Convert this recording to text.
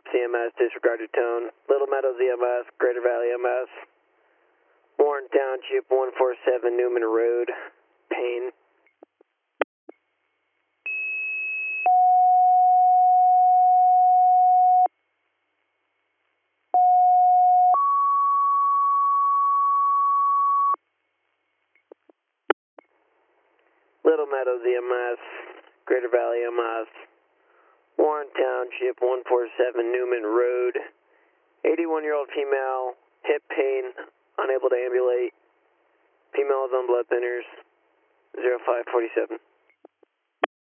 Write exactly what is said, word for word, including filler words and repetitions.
Ops E M S, disregarded tone. Little Meadows E M S, Greater Valley E M S. Warren Township, one four seven Newman Road, Payne. Little Meadows E M S, Greater Valley E M S. Warren Township, one four seven Newman Road. eighty-one-year-old female, hip pain, unable to ambulate. Female is on blood thinners, zero five forty-seven.